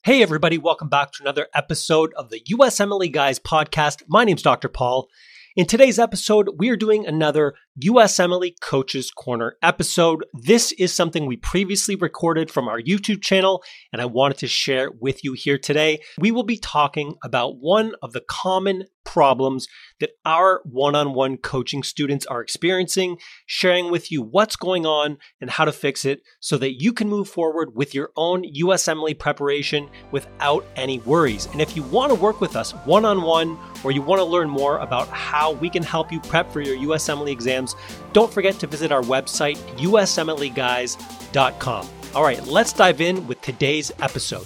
Hey everybody, welcome back to another episode of the USMLE Guys podcast. My name's Dr. Paul. In today's episode, we are doing another USMLE Coaches Corner episode. This is something we previously recorded from our YouTube channel, and I wanted to share with you here today. We will be talking about one of the common problems that our one-on-one coaching students are experiencing, sharing with you what's going on and how to fix it so that you can move forward with your own USMLE preparation without any worries. And if you want to work with us one-on-one, or you want to learn more about how we can help you prep for your USMLE exams, don't forget to visit our website, usmleguys.com. All right, let's dive in with today's episode.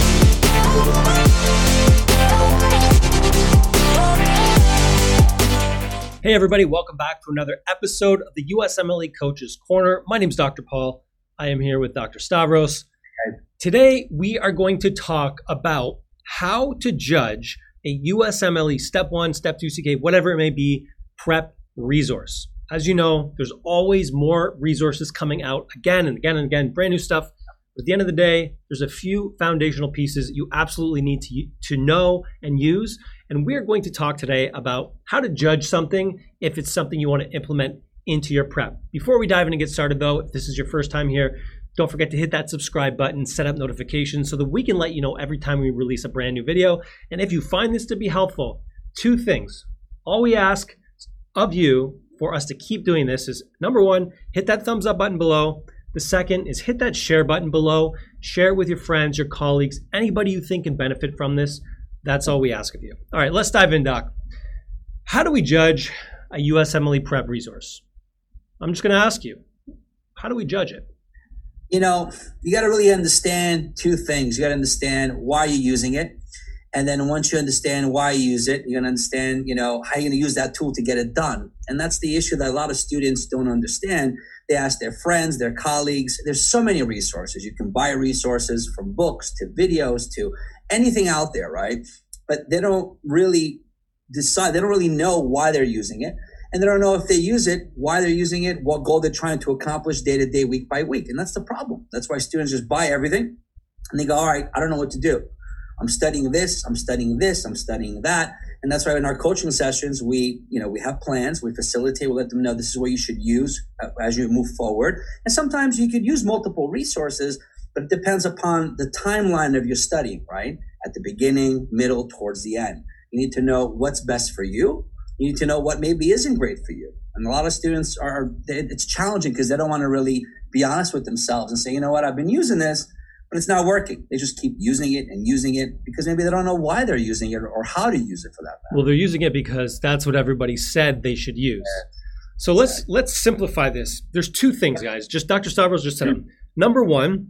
Hey everybody, welcome back to another episode of the USMLE Coaches Corner. My name is Dr. Paul. I am here with Dr. Stavros. Today, we are going to talk about how to judge a USMLE Step 1, Step 2 CK, whatever it may be, prep resource. As you know, there's always more resources coming out again and again and again, brand new stuff. At the end of the day, there's a few foundational pieces you absolutely need to know and use. And we're going to talk today about how to judge something if it's something you want to implement into your prep. Before we dive in and get started though, if this is your first time here, don't forget to hit that subscribe button, set up notifications so that we can let you know every time we release a brand new video. And if you find this to be helpful, two things. All we ask of you for us to keep doing this is, number one, hit that thumbs up button below. The second is hit that share button below. Share it with your friends, your colleagues, anybody you think can benefit from this. That's all we ask of you. All right, let's dive in, Doc. How do we judge a USMLE prep resource? I'm just going to ask you, how do we judge it? You know, you got to really understand two things. You got to understand why you're using it. And then once you understand why you use it, you're going to understand, how you're going to use that tool to get it done. And that's the issue that a lot of students don't understand. They ask their friends, their colleagues. There's so many resources. You can buy resources from books to videos to anything out there, right? But they don't really decide. They don't really know why they're using it. And they don't know if they use it, why they're using it, what goal they're trying to accomplish day to day, week by week. And that's the problem. That's why students just buy everything and they go, all right, I don't know what to do. I'm studying this, I'm studying this, I'm studying that. And that's why in our coaching sessions, we have plans, we facilitate, we let them know this is what you should use as you move forward. And sometimes you could use multiple resources, but it depends upon the timeline of your studying, right? At the beginning, middle, towards the end. You need to know what's best for you. You need to know what maybe isn't great for you. And a lot of students it's challenging because they don't want to really be honest with themselves and say, you know what, I've been using this, but it's not working. They just keep using it because maybe they don't know why they're using it or how to use it for that matter. Well, they're using it because that's what everybody said they should use. Yeah. So let's simplify this. There's two things, guys. Just Dr. Stavros just said them. Number one,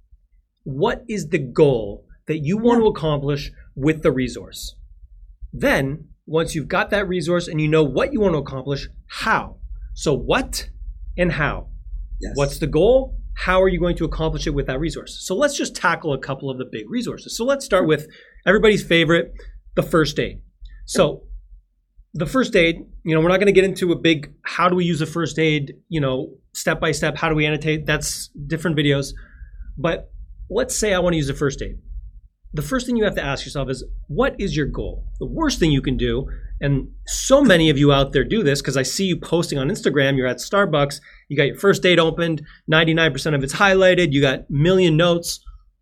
what is the goal that you want to accomplish with the resource? Then, once you've got that resource and you know what you want to accomplish, how? So what and how? Yes. What's the goal? How are you going to accomplish it with that resource? So let's just tackle a couple of the big resources. So let's start with everybody's favorite, the first aid. So the first aid, we're not going to get into a big, how do we use a first aid, step by step, how do we annotate? That's different videos. But let's say I want to use a first aid. The first thing you have to ask yourself is, what is your goal? The worst thing you can do, and so many of you out there do this because I see you posting on Instagram, you're at Starbucks, you got your first aid opened, 99% of it's highlighted, you got a million notes.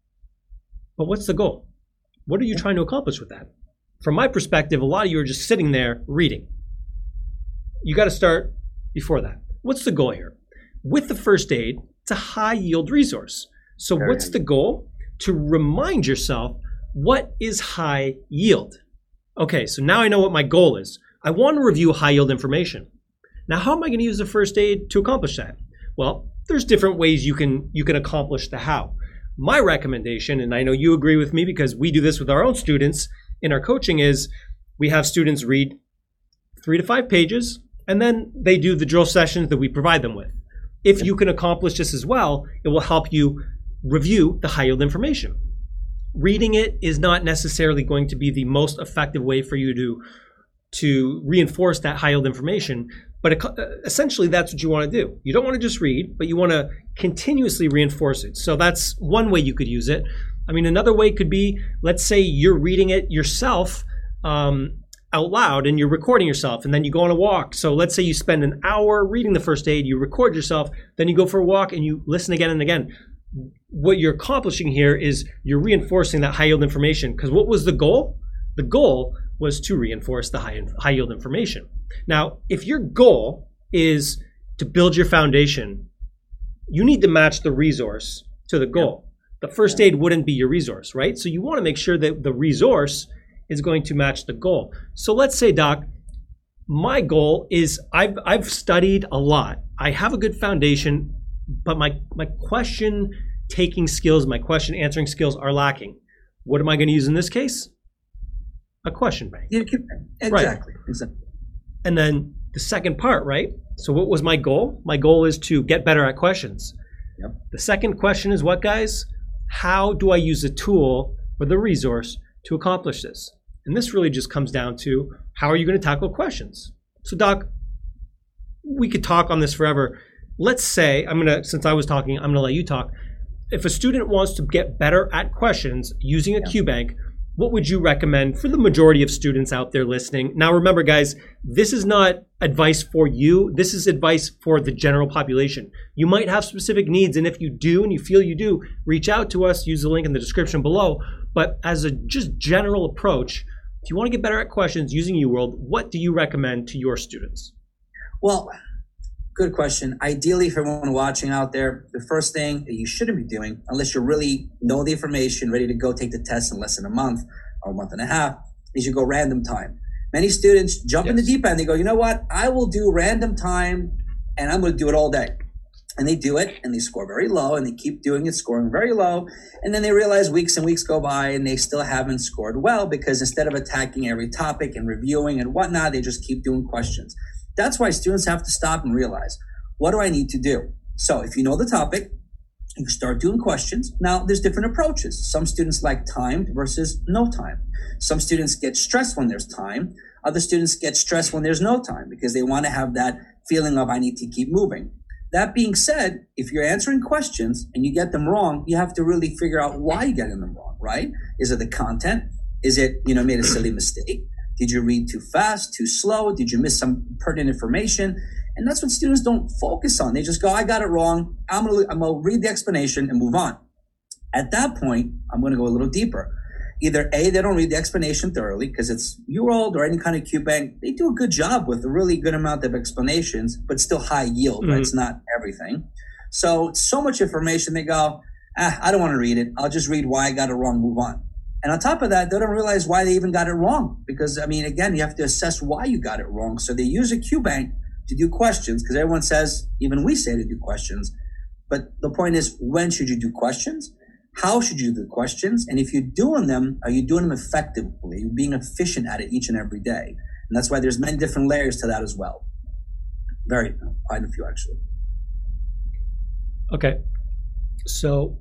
But what's the goal? What are you trying to accomplish with that? From my perspective, a lot of you are just sitting there reading. You got to start before that. What's the goal here? With the first aid, it's a high yield resource. So what's the goal? To remind yourself, what is high yield? Okay, so now I know what my goal is. I want to review high yield information. Now, how am I going to use the first aid to accomplish that? Well, there's different ways you can accomplish the how. My recommendation, and I know you agree with me because we do this with our own students in our coaching, is we have students read 3 to 5 pages, and then they do the drill sessions that we provide them with. If you can accomplish this as well, it will help you review the high yield information. Reading it is not necessarily going to be the most effective way for you to reinforce that high yield information, but essentially that's what you want to do. You don't want to just read, but you want to continuously reinforce it. So that's one way you could use it. I mean, another way could be, let's say you're reading it yourself out loud and you're recording yourself, and then you go on a walk. So let's say you spend an hour reading the first aid, you record yourself, then you go for a walk and you listen again and again. What you're accomplishing here is you're reinforcing that high yield information, because what was the goal? The goal was to reinforce the high yield information. Now, if your goal is to build your foundation, you need to match the resource to the goal. The first aid wouldn't be your resource, right? So you want to make sure that the resource is going to match the goal. So let's say, Doc, my goal is I've studied a lot. I have a good foundation, but my question taking skills, my question answering skills are lacking. What am I going to use in this case? A question bank. Yeah, exactly. Right. Exactly. And then the second part, right? So what was my goal? My goal is to get better at questions. Yep. The second question is what, guys? How do I use a tool or the resource to accomplish this? And this really just comes down to, how are you going to tackle questions? So, Doc, we could talk on this forever. Let's say, since I was talking, I'm going to let you talk. If a student wants to get better at questions using a QBank, what would you recommend for the majority of students out there listening? Now, remember, guys, this is not advice for you. This is advice for the general population. You might have specific needs, and if you do, and you feel you do, reach out to us. Use the link in the description below. But as a just general approach, if you want to get better at questions using UWorld, what do you recommend to your students? Well, good question. Ideally, for everyone watching out there, the first thing that you shouldn't be doing, unless you really know the information, ready to go take the test in less than a month or a month and a half, is you go random time. Many students jump in the deep end. They go, you know what? I will do random time, and I'm going to do it all day. And they do it, and they score very low, and they keep doing it, scoring very low. And then they realize weeks and weeks go by, and they still haven't scored well, because instead of attacking every topic and reviewing and whatnot, they just keep doing questions. That's why students have to stop and realize, what do I need to do? So if you know the topic, you start doing questions. Now, there's different approaches. Some students like timed versus no time. Some students get stressed when there's time. Other students get stressed when there's no time, because they want to have that feeling of, I need to keep moving. That being said, if you're answering questions and you get them wrong, you have to really figure out why you're getting them wrong, right? Is it the content? Is it, made a silly mistake? Did you read too fast, too slow? Did you miss some pertinent information? And that's what students don't focus on. They just go, I got it wrong. I'm gonna read the explanation and move on. At that point, I'm gonna go a little deeper. Either A, they don't read the explanation thoroughly, because it's UWorld or any kind of QBank. They do a good job with a really good amount of explanations, but still high yield, right? It's not everything. So much information, they go, I don't want to read it. I'll just read why I got it wrong, move on. And on top of that, they don't realize why they even got it wrong. Because, again, you have to assess why you got it wrong. So they use a QBank to do questions, because everyone says, even we say to do questions. But the point is, when should you do questions? How should you do the questions? And if you're doing them, are you doing them effectively? Are you being efficient at it each and every day? And that's why there's many different layers to that as well. Quite a few, actually. Okay. So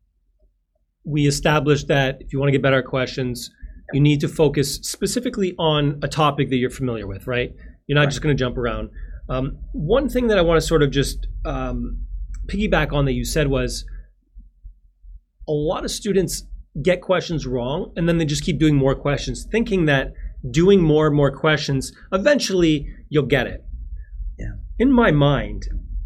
we established that if you want to get better at questions, you need to focus specifically on a topic that you're familiar with, right? You're not just going to jump around. One thing that I want to sort of just piggyback on that you said was, a lot of students get questions wrong, and then they just keep doing more questions, thinking that doing more and more questions, eventually you'll get it. Yeah. In my mind,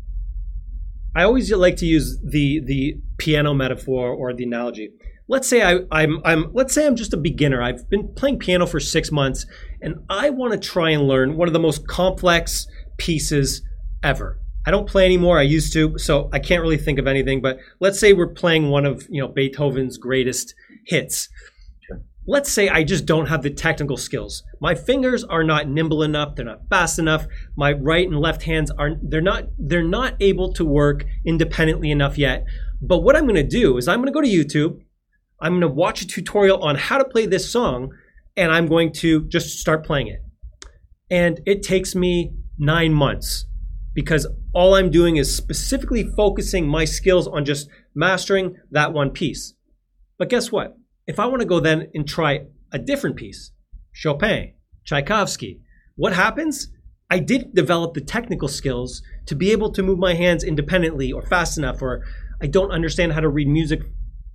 I always like to use the piano metaphor or the analogy. Let's say I'm just a beginner. I've been playing piano for 6 months, and I want to try and learn one of the most complex pieces ever. I don't play anymore. I used to, so I can't really think of anything. But let's say we're playing one of Beethoven's greatest hits. Sure. Let's say I just don't have the technical skills. My fingers are not nimble enough. They're not fast enough. My right and left hands they're not able to work independently enough yet. But what I'm going to do is I'm going to go to YouTube. I'm going to watch a tutorial on how to play this song, and I'm going to just start playing it. And it takes me 9 months, because all I'm doing is specifically focusing my skills on just mastering that one piece. But guess what? If I want to go then and try a different piece, Chopin, Tchaikovsky, what happens? I didn't develop the technical skills to be able to move my hands independently or fast enough, or I don't understand how to read music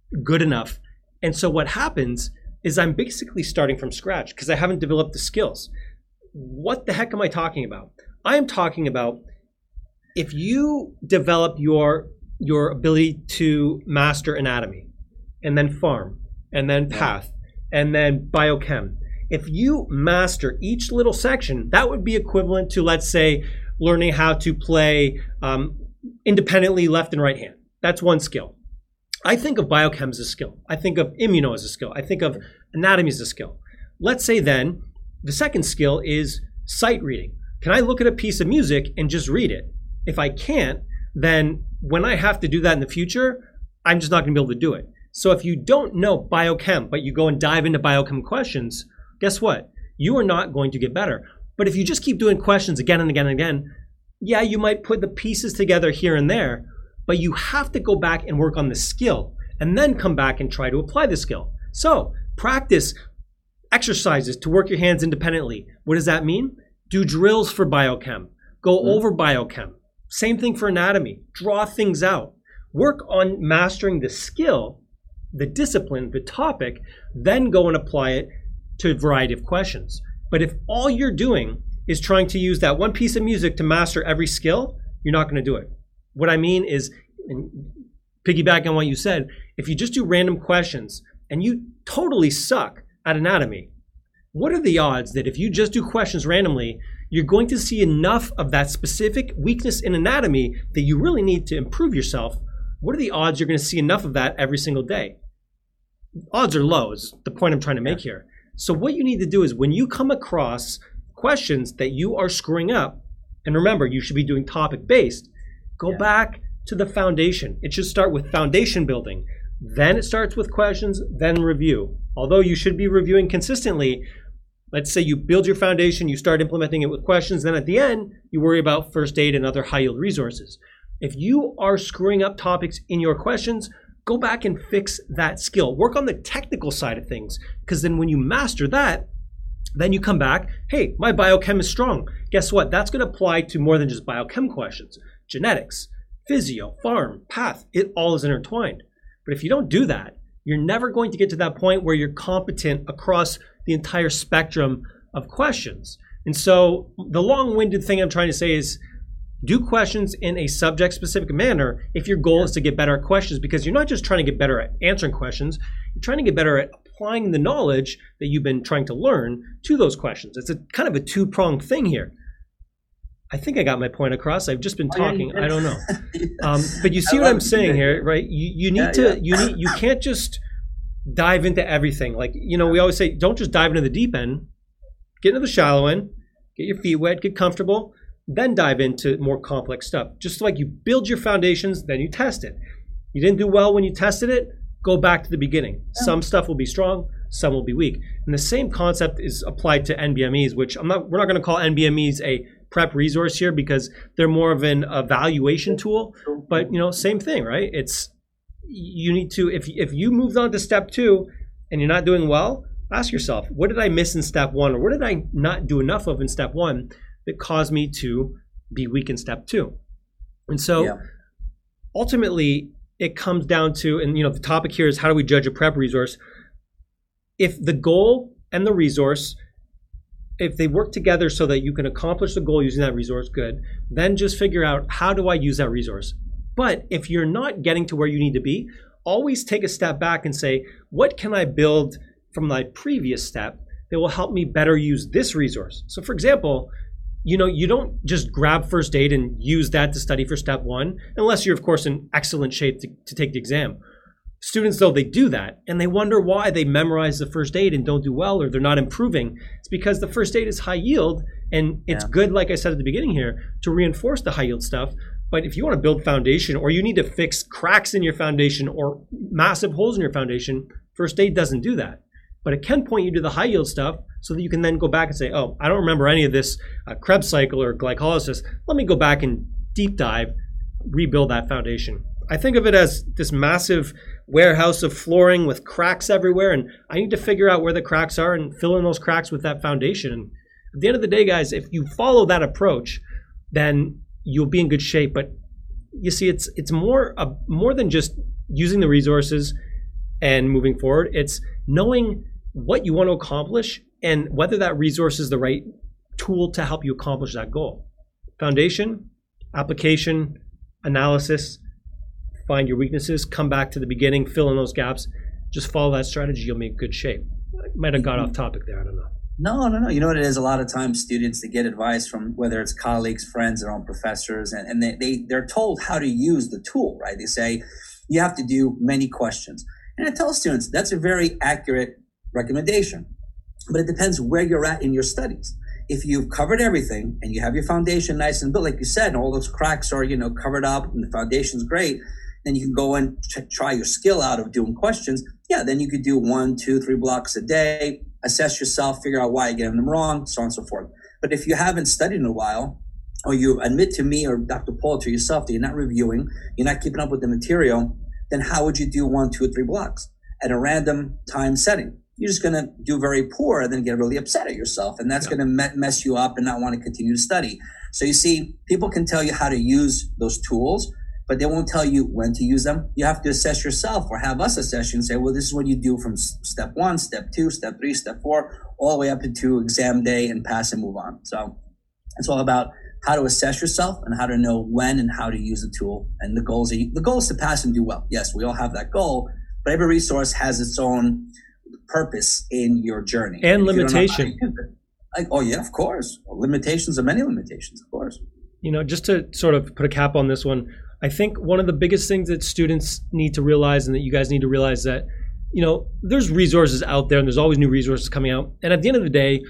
good enough. And so what happens is I'm basically starting from scratch because I haven't developed the skills. What the heck am I talking about? I am talking about if you develop your ability to master anatomy and then pharm and then path and then biochem, if you master each little section, that would be equivalent to, let's say, learning how to play independently left and right hand. That's one skill. I think of biochem as a skill. I think of immuno as a skill. I think of anatomy as a skill. Let's say then the second skill is sight reading. Can I look at a piece of music and just read it? If I can't, then when I have to do that in the future, I'm just not going to be able to do it. So if you don't know biochem, but you go and dive into biochem questions, guess what? You are not going to get better. But if you just keep doing questions again and again and again, yeah, you might put the pieces together here and there, but you have to go back and work on the skill and then come back and try to apply the skill. So practice exercises to work your hands independently. What does that mean? Do drills for biochem. Go over biochem. Same thing for anatomy. Draw things out. Work on mastering the skill, the discipline, the topic, then go and apply it to a variety of questions. But if all you're doing is trying to use that one piece of music to master every skill, you're not going to do it. What I mean is, and piggyback on what you said, if you just do random questions and you totally suck at anatomy, what are the odds that if you just do questions randomly, you're going to see enough of that specific weakness in anatomy that you really need to improve yourself? What are the odds you're going to see enough of that every single day? Odds are low is the point I'm trying to make here. So what you need to do is when you come across questions that you are screwing up, and remember, you should be doing topic-based, go back to the foundation. It should start with foundation building. Then it starts with questions, then review. Although you should be reviewing consistently, let's say you build your foundation, you start implementing it with questions, then at the end, you worry about first aid and other high-yield resources. If you are screwing up topics in your questions, go back and fix that skill. Work on the technical side of things, because then when you master that, then you come back, hey, my biochem is strong. Guess what? That's going to apply to more than just biochem questions. Genetics, physio, pharm, path, it all is intertwined. But if you don't do that, you're never going to get to that point where you're competent across the entire spectrum of questions. And so the long-winded thing I'm trying to say is do questions in a subject-specific manner if your goal is to get better at questions, because you're not just trying to get better at answering questions, you're trying to get better at applying the knowledge that you've been trying to learn to those questions. It's a kind of a two-pronged thing here. I think I got my point across. I've just been talking. I don't know. But you see what I'm saying here, right? You need to, you can't just dive into everything. Like, we always say, don't just dive into the deep end. Get into the shallow end, get your feet wet, get comfortable, then dive into more complex stuff. Just like you build your foundations, then you test it. You didn't do well when you tested it, go back to the beginning. Some stuff will be strong, some will be weak. And the same concept is applied to NBMEs, which we're not going to call NBMEs a prep resource here because they're more of an evaluation tool. But same thing, right? It's you need to, if you moved on to step 2 and you're not doing well, ask yourself, what did I miss in step 1, or what did I not do enough of in step 1 that caused me to be weak in step 2? And so ultimately it comes down to, and the topic here is how do we judge a prep resource? If the goal and the resource, if they work together so that you can accomplish the goal using that resource, good. Then just figure out, how do I use that resource? But if you're not getting to where you need to be, always take a step back and say, what can I build from my previous step that will help me better use this resource? So for example, you don't just grab first aid and use that to study for step 1, unless you're, of course, in excellent shape to take the exam. Students, though, they do that, and they wonder why they memorize the first aid and don't do well, or they're not improving. It's because the first aid is high yield, and it's good, like I said at the beginning here, to reinforce the high yield stuff. But if you want to build foundation, or you need to fix cracks in your foundation or massive holes in your foundation, first aid doesn't do that. But it can point you to the high yield stuff so that you can then go back and say, oh, I don't remember any of this Krebs cycle or glycolysis. Let me go back and deep dive, rebuild that foundation. I think of it as this massive warehouse of flooring with cracks everywhere, and I need to figure out where the cracks are and fill in those cracks with that foundation. And at the end of the day, guys, if you follow that approach, then you'll be in good shape. But you see, it's more than just using the resources. and moving forward. It's knowing what you want to accomplish and whether that resource is the right tool to help you accomplish that goal. Foundation, application, analysis, find your weaknesses, come back to the beginning, fill in those gaps, just follow that strategy, you'll make good shape. I might have got off topic there, I don't know. No. You know what it is? A lot of times students, they get advice from whether it's colleagues, friends, their own professors, and they're told how to use the tool, right? They say, you have to do many questions. And I tell students, that's a very accurate recommendation, but it depends where you're at in your studies. If you've covered everything and you have your foundation nice and built, like you said, and all those cracks are, covered up and the foundation's great, then you can go and try your skill out of doing questions. Yeah, then you could do 1, 2, 3 blocks a day, assess yourself, figure out why you're getting them wrong, so on and so forth. But if you haven't studied in a while, or you admit to me or Dr. Paul, to yourself that you're not reviewing, you're not keeping up with the material, then how would you do 1, 2, or 3 blocks at a random time setting? You're just going to do very poor and then get really upset at yourself. And that's going to mess you up and not want to continue to study. So you see, people can tell you how to use those tools, but they won't tell you when to use them. You have to assess yourself, or have us assess you and say, well, this is what you do from step 1, step 2, step 3, step 4, all the way up into exam day, and pass and move on. So it's all about how to assess yourself and how to know when and how to use the tool. And the goal is to pass and do well. Yes, we all have that goal, but every resource has its own purpose in your journey. And limitation. Oh yeah, of course. Limitations are many limitations, of course. Just to sort of put a cap on this one, I think one of the biggest things that students need to realize, and that you guys need to realize, that, there's resources out there and there's always new resources coming out. And at the end of the day,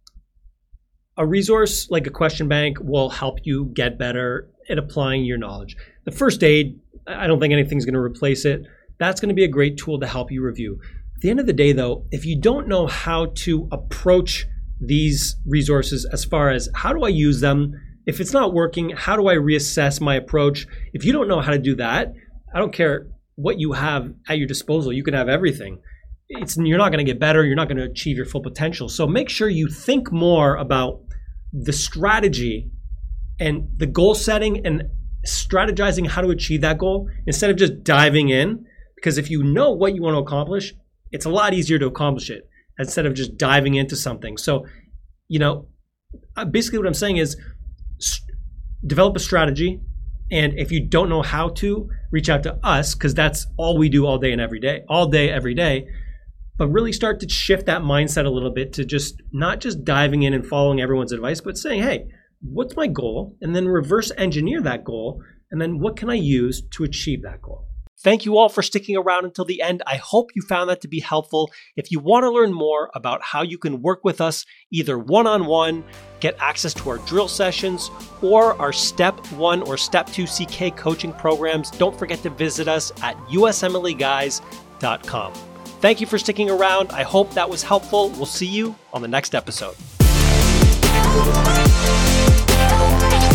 a resource like a question bank will help you get better at applying your knowledge. The first aid, I don't think anything's going to replace it. That's going to be a great tool to help you review. At the end of the day, though, if you don't know how to approach these resources as far as how do I use them, if it's not working, how do I reassess my approach? If you don't know how to do that, I don't care what you have at your disposal. You can have everything. You're not going to get better. You're not going to achieve your full potential. So make sure you think more about the strategy and the goal setting and strategizing how to achieve that goal instead of just diving in. Because if you know what you want to accomplish, it's a lot easier to accomplish it instead of just diving into something. So, basically what I'm saying is develop a strategy. And if you don't know how to, reach out to us, because that's all we do all day, every day. But really start to shift that mindset a little bit to just not just diving in and following everyone's advice, but saying, hey, what's my goal? And then reverse engineer that goal. And then what can I use to achieve that goal? Thank you all for sticking around until the end. I hope you found that to be helpful. If you want to learn more about how you can work with us, either one-on-one, get access to our drill sessions, or our Step 1 or Step 2 CK coaching programs, don't forget to visit us at usmleguys.com. Thank you for sticking around. I hope that was helpful. We'll see you on the next episode.